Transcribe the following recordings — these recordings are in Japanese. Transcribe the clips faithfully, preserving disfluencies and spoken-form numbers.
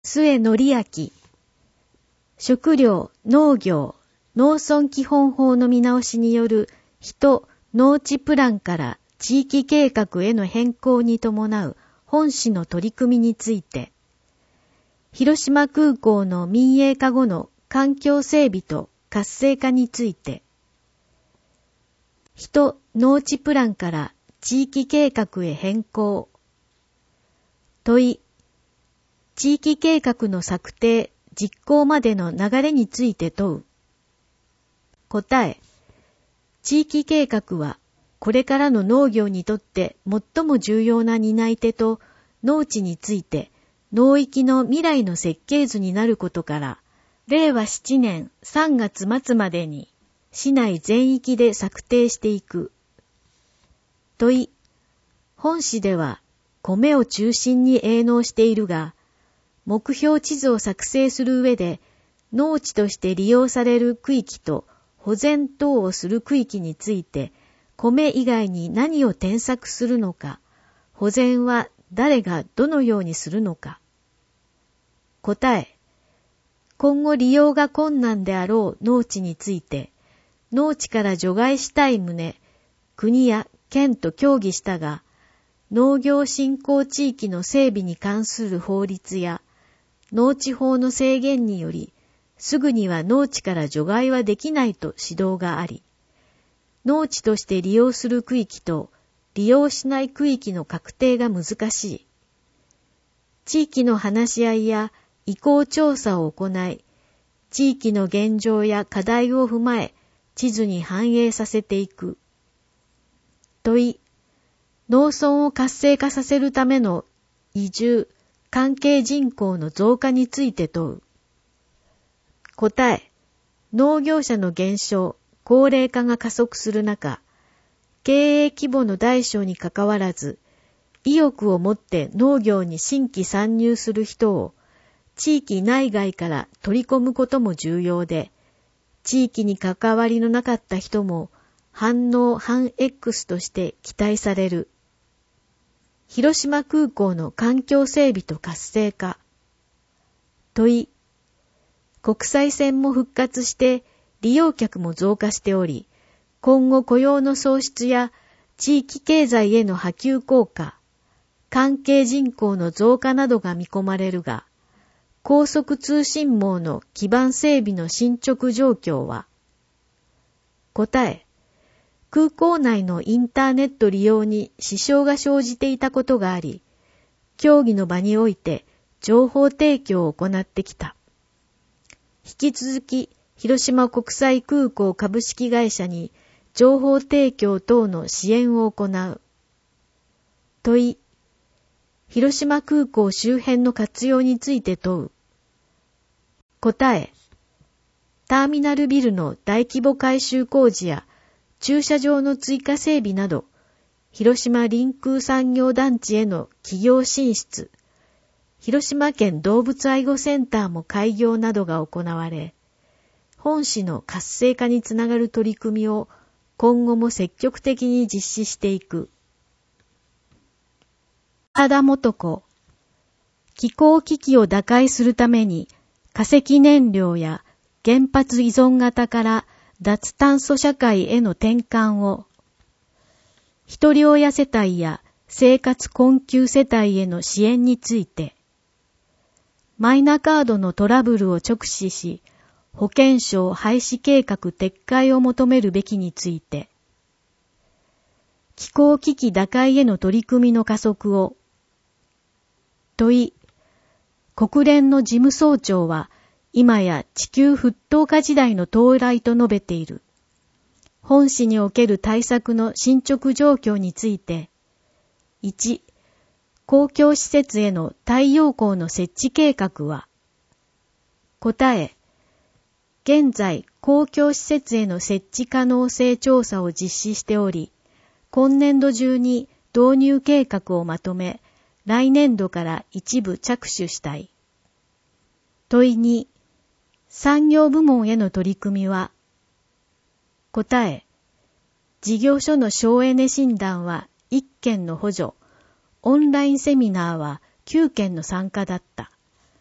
末則明、食料、農業、農村基本法の見直しによる人、農地プランから地域計画への変更に伴う本市の取り組みについて、広島空港の民営化後の環境整備と活性化について、人、農地プランから地域計画へ変更。問い、地域計画の策定、実行までの流れについて問う。答え、地域計画はこれからの農業にとって最も重要な担い手と農地について農域の未来の設計図になることから、れいわしちねんさんがつ末までに市内全域で策定していく。問い、本市では米を中心に営農しているが、目標地図を作成する上で農地として利用される区域と保全等をする区域について、米以外に何を添削するのか、保全は誰がどのようにするのか。答え、今後利用が困難であろう農地について、農地から除外したい旨、国や県と協議したが、農業振興地域の整備に関する法律や農地法の制限により、すぐには農地から除外はできないと指導があり、農地として利用する区域と利用しない区域の確定が難しい。地域の話し合いや意向調査を行い、地域の現状や課題を踏まえ、地図に反映させていく。問い、農村を活性化させるための移住、関係人口の増加について問う。答え、農業者の減少、高齢化が加速する中、経営規模の大小にかかわらず、意欲を持って農業に新規参入する人を地域内外から取り込むことも重要で、地域に関わりのなかった人も反農反 X として期待される。広島空港の環境整備と活性化。問い、国際線も復活して利用客も増加しており、今後雇用の創出や地域経済への波及効果、関係人口の増加などが見込まれるが、高速通信網の基盤整備の進捗状況は。答え、空港内のインターネット利用に支障が生じていたことがあり、協議の場において情報提供を行ってきた。引き続き、広島国際空港株式会社に情報提供等の支援を行う。問い、広島空港周辺の活用について問う。答え、ターミナルビルの大規模改修工事や駐車場の追加整備など、広島臨空産業団地への企業進出、広島県動物愛護センターも開業などが行われ、本市の活性化につながる取り組みを今後も積極的に実施していく。原田素子、気候危機を打開するために化石燃料や原発依存型から脱炭素社会への転換を、一人親世帯や生活困窮世帯への支援について、マイナカードのトラブルを直視し、保険証廃止計画撤回を求めるべきについて、気候危機打開への取り組みの加速を、問い、国連の事務総長は、今や地球沸騰化時代の到来と述べている。本市における対策の進捗状況について、いち、公共施設への太陽光の設置計画は、答え、現在公共施設への設置可能性調査を実施しており、今年度中に導入計画をまとめ、来年度から一部着手したい。問いに、産業部門への取り組みは、答え、事業所の省エネ診断はいっけんの補助、オンラインセミナーはきゅうけんの参加だった。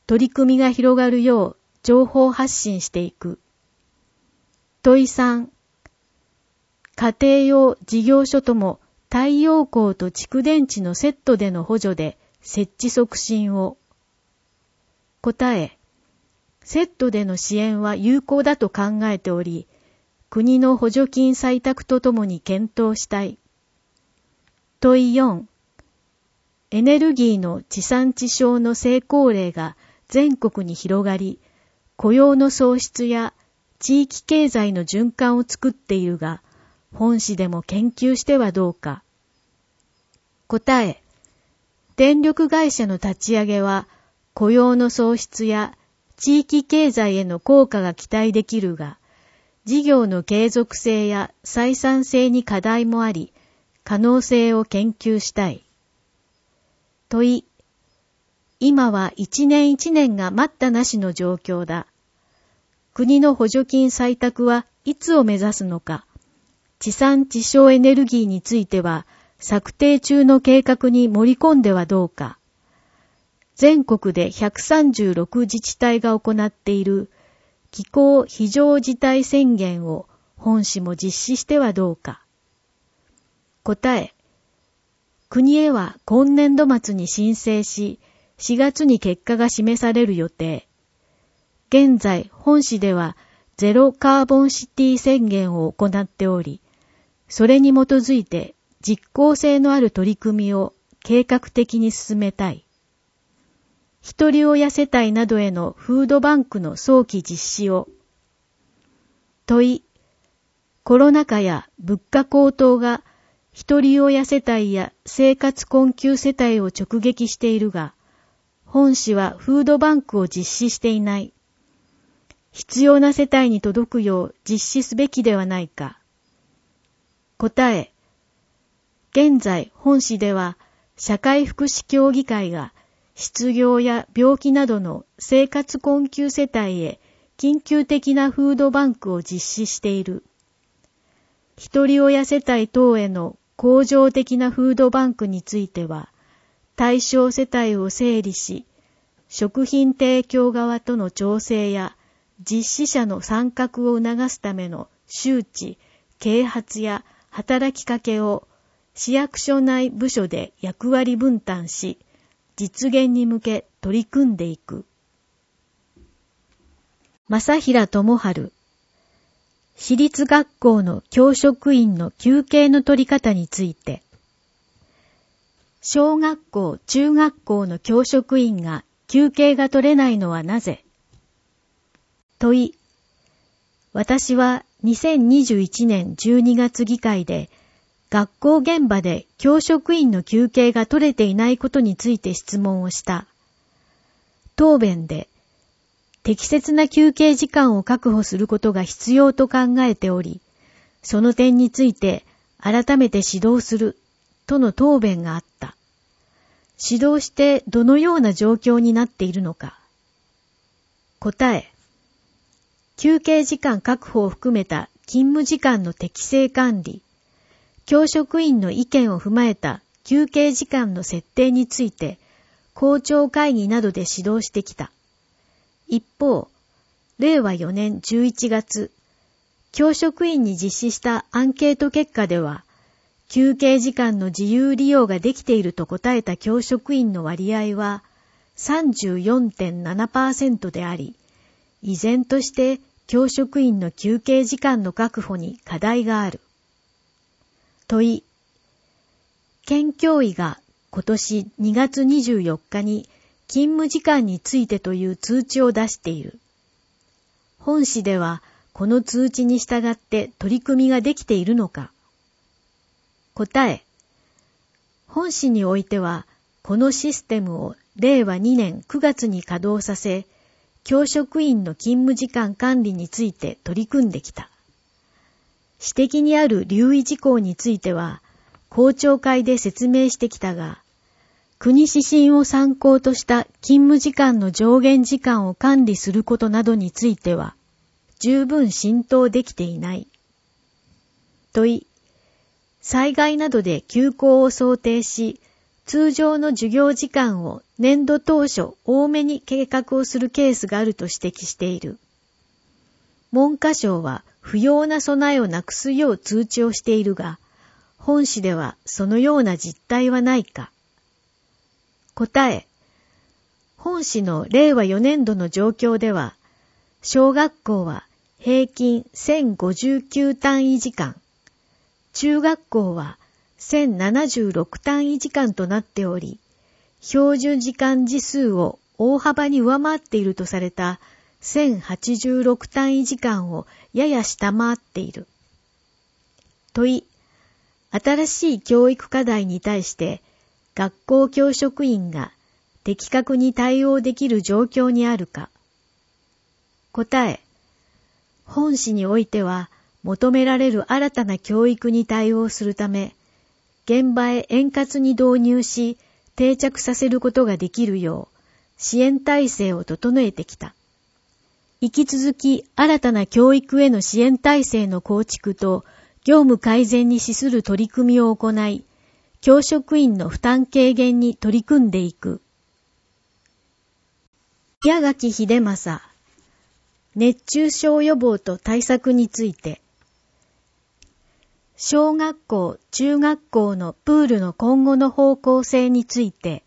取り組みが広がるよう情報発信していく。問いさん、家庭用事業所とも太陽光と蓄電池のセットでの補助で設置促進を。答え、セットでの支援は有効だと考えており、国の補助金採択とともに検討したい。問いよん、エネルギーの地産地消の成功例が全国に広がり、雇用の創出や地域経済の循環を作っているが、本市でも研究してはどうか。答え、電力会社の立ち上げは雇用の創出や地域経済への効果が期待できるが、事業の継続性や採算性に課題もあり、可能性を研究したい。問い、今は一年一年が待ったなしの状況だ。国の補助金採択はいつを目指すのか。地産地消エネルギーについては策定中の計画に盛り込んではどうか。全国でひゃくさんじゅうろく自治体が行っている気候非常事態宣言を本市も実施してはどうか。答え、国へは今年度末に申請し、しがつに結果が示される予定。現在、本市ではゼロカーボンシティ宣言を行っており、それに基づいて実効性のある取り組みを計画的に進めたい。一人親世帯などへのフードバンクの早期実施を。問い、コロナ禍や物価高騰が一人親世帯や生活困窮世帯を直撃しているが、本市はフードバンクを実施していない。必要な世帯に届くよう実施すべきではないか。答え、現在本市では社会福祉協議会が失業や病気などの生活困窮世帯へ緊急的なフードバンクを実施している。一人親世帯等への恒常的なフードバンクについては、対象世帯を整理し、食品提供側との調整や実施者の参画を促すための周知、啓発や働きかけを市役所内部署で役割分担し、実現に向け取り組んでいく。正平智春、私立学校の教職員の休憩の取り方について、小学校、中学校の教職員が休憩が取れないのはなぜ？問い、私はにせんにじゅういちねんじゅうにがつ議会で学校現場で教職員の休憩が取れていないことについて質問をした。答弁で、適切な休憩時間を確保することが必要と考えており、その点について改めて指導するとの答弁があった。指導してどのような状況になっているのか。答え、休憩時間確保を含めた勤務時間の適正管理、教職員の意見を踏まえた休憩時間の設定について、校長会議などで指導してきた。一方、れいわよねんじゅういちがつ、教職員に実施したアンケート結果では、休憩時間の自由利用ができていると答えた教職員の割合は さんじゅうよんてんななパーセント であり、依然として教職員の休憩時間の確保に課題がある。問い、県教委が今年にがつにじゅうよっかに勤務時間についてという通知を出している。本市ではこの通知に従って取り組みができているのか。答え、本市においてはこのシステムをれいわにねんくがつに稼働させ、教職員の勤務時間管理について取り組んできた。指摘にある留意事項については、校長会で説明してきたが、国指針を参考とした勤務時間の上限時間を管理することなどについては、十分浸透できていない。問い、災害などで休校を想定し、 通常の授業時間を年度当初多めに計画をするケースがあると指摘している。文科省は不要な備えをなくすよう通知をしているが、本誌ではそのような実態はないか。答え。本誌のれいわよねんどの状況では、小学校は平均せんごじゅうきゅう単位時間、中学校はせんななじゅうろく単位時間となっており、標準時間時数を大幅に上回っているとされたせんはちじゅうろく単位時間をやや下回っている。問い、新しい教育課題に対して学校教職員が的確に対応できる状況にあるか。答え、本誌においては求められる新たな教育に対応するため、現場へ円滑に導入し定着させることができるよう支援体制を整えてきた。引き続き新たな教育への支援体制の構築と業務改善に資する取り組みを行い、教職員の負担軽減に取り組んでいく。矢垣秀正、熱中症予防と対策について。小学校、中学校のプールの今後の方向性について。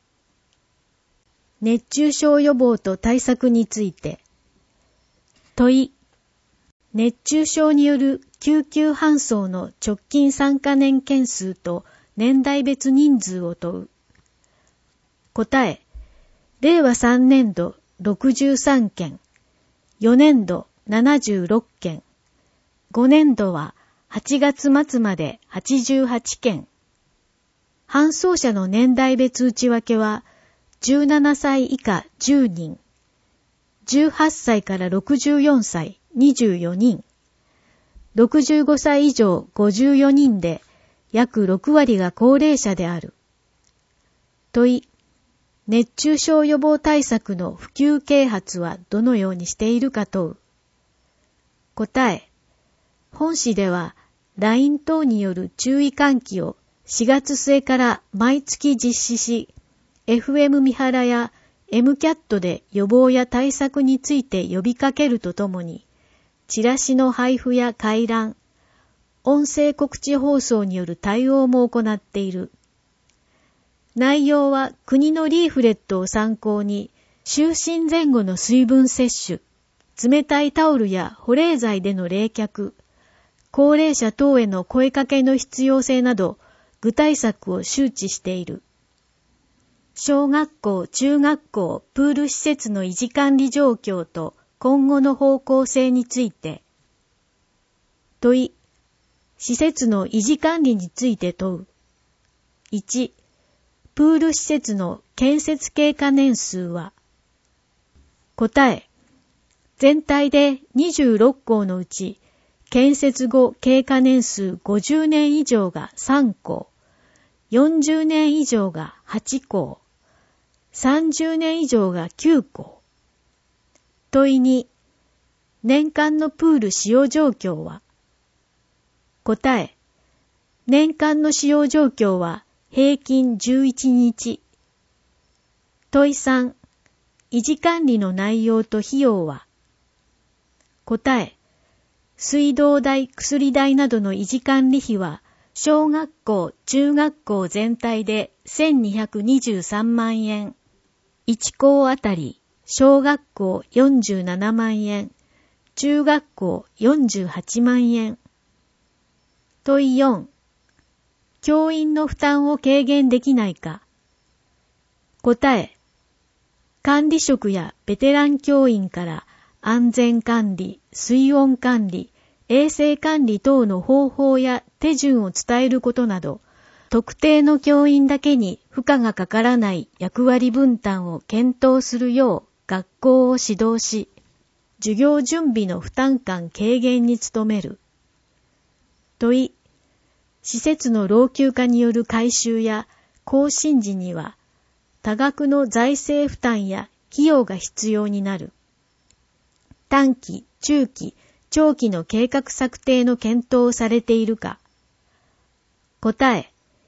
熱中症予防と対策について。問い、熱中症による救急搬送の直近参加年件数と年代別人数を問う。答え、れいわさんねんどろくじゅうさんけん、よねんどななじゅうろっけん、ごねんどははちがつ末まではちじゅうはちけん。搬送者の年代別内訳はじゅうななさい以下じゅうにん、じゅうはっさいからろくじゅうよんさいにじゅうよにん、ろくじゅうごさい以上ごじゅうよにんで約ろくわりが高齢者である。問い、熱中症予防対策の普及啓発はどのようにしているか問う。答え、本誌では ライン 等による注意喚起をしがつ末から毎月実施し、エフエム 三原や エムキャット で予防や対策について呼びかけるとともに、チラシの配布や回覧、音声告知放送による対応も行っている。内容は国のリーフレットを参考に、就寝前後の水分摂取、冷たいタオルや保冷剤での冷却、高齢者等への声かけの必要性など、具体策を周知している。小学校、中学校、プール施設の維持管理状況と今後の方向性について。問い、施設の維持管理について問う。いち、プール施設の建設経過年数は。答え、全体でにじゅうろっこうのうち、建設後経過年数ごじゅうねん以上がさんこう、よんじゅうねん以上がはちこう、さんじゅうねん以上がきゅうこう。問いに、年間のプール使用状況は。答え、年間の使用状況は平均じゅういちにち。問いさん、維持管理の内容と費用は。答え、水道代、薬代などの維持管理費は、小学校、中学校全体でせんにひゃくにじゅうさんまんえん。いちこうあたり、小学校よんじゅうななまんえん、中学校よんじゅうはちまんえん。問いよん、教員の負担を軽減できないか。答え、管理職やベテラン教員から安全管理、水温管理、衛生管理等の方法や手順を伝えることなど、特定の教員だけに負荷がかからない役割分担を検討するよう学校を指導し、授業準備の負担感軽減に努める。問い、施設の老朽化による改修や更新時には多額の財政負担や費用が必要になる。短期、中期、長期の計画策定の検討をされているか。答え、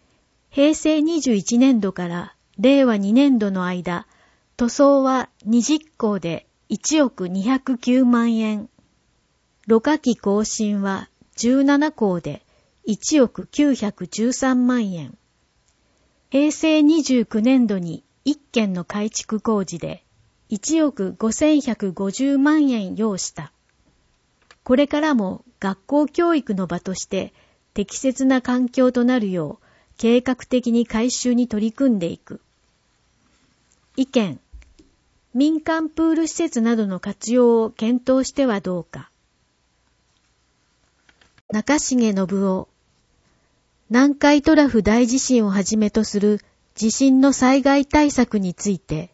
へいせいにじゅういちねんどかられいわにねんどの間、塗装はにじゅっこうでいちおくにひゃくきゅうまんえん。ろ過器更新はじゅうななこうでいちおくきゅうひゃくじゅうさんまんえん。へいせいにじゅうきゅうねんどにいっけんの改築工事でいちおくごせんひゃくごじゅうまんえん要した。これからも学校教育の場として適切な環境となるよう計画的に改修に取り組んでいく。意見。民間プール施設などの活用を検討してはどうか。中重信夫。南海トラフ大地震をはじめとする地震の災害対策について、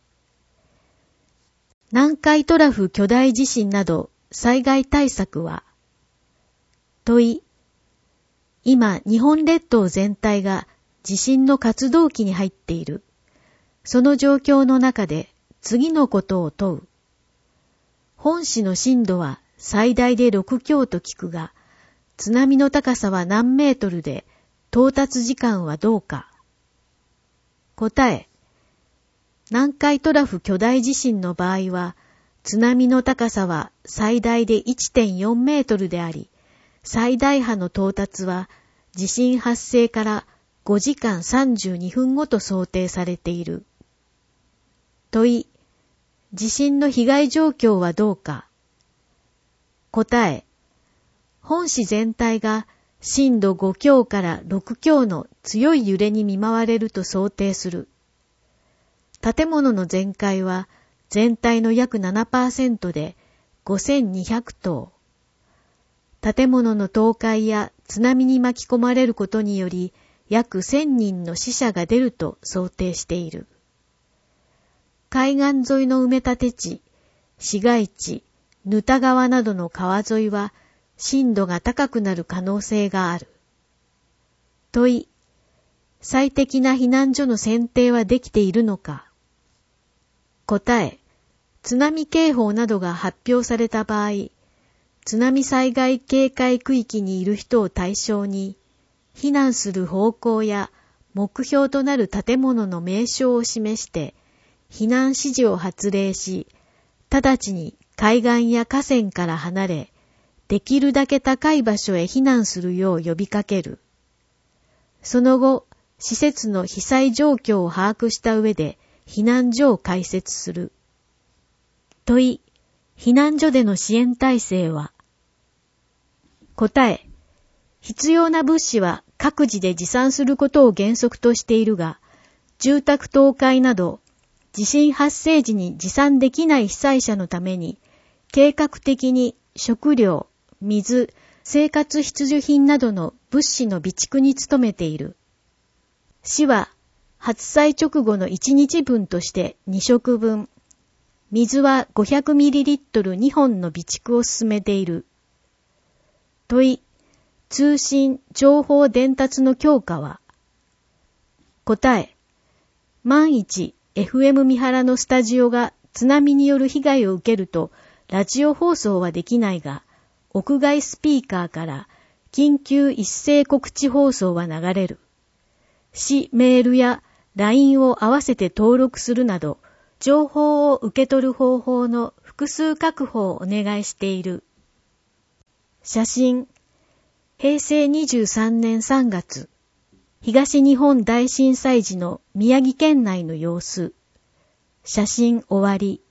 南海トラフ巨大地震など災害対策は、問い、今日本列島全体が地震の活動期に入っている。その状況の中で次のことを問う。本市の震度は最大でろくきょうと聞くが、津波の高さは何メートルで、到達時間はどうか。答え。南海トラフ巨大地震の場合は、津波の高さは最大で いってんよんメートルであり、最大波の到達は地震発生からごじかんさんじゅうにふんごと想定されている。問い。地震の被害状況はどうか。答え。本市全体が震度ごきょうからろくきょうの強い揺れに見舞われると想定する。建物の全壊は全体の約 ななパーセント でごせんにひゃくとう。建物の倒壊や津波に巻き込まれることにより約せんにんの死者が出ると想定している。海岸沿いの埋め立て地、市街地、沼田川などの川沿いは震度が高くなる可能性がある。問い、最適な避難所の選定はできているのか。答え、津波警報などが発表された場合、津波災害警戒区域にいる人を対象に、避難する方向や目標となる建物の名称を示して、避難指示を発令し、直ちに海岸や河川から離れ、できるだけ高い場所へ避難するよう呼びかける。その後、施設の被災状況を把握した上で避難所を開設する。問い、避難所での支援体制は。答え、必要な物資は各自で持参することを原則としているが、住宅倒壊など、地震発生時に持参できない被災者のために、計画的に食料、水、生活必需品などの物資の備蓄に努めている。市は、発災直後のいちにちぶんとしてにしょくぶん、水は ごひゃくミリリットルにほんの備蓄を進めている。問い、通信・情報伝達の強化は。答え、万一 エフエム 三原のスタジオが津波による被害を受けるとラジオ放送はできないが、屋外スピーカーから緊急一斉告知放送は流れる。市メールや ライン を合わせて登録するなど、情報を受け取る方法の複数確保をお願いしている。写真。へいせいにじゅうさんねんさんがつ、東日本大震災時の宮城県内の様子。写真終わり。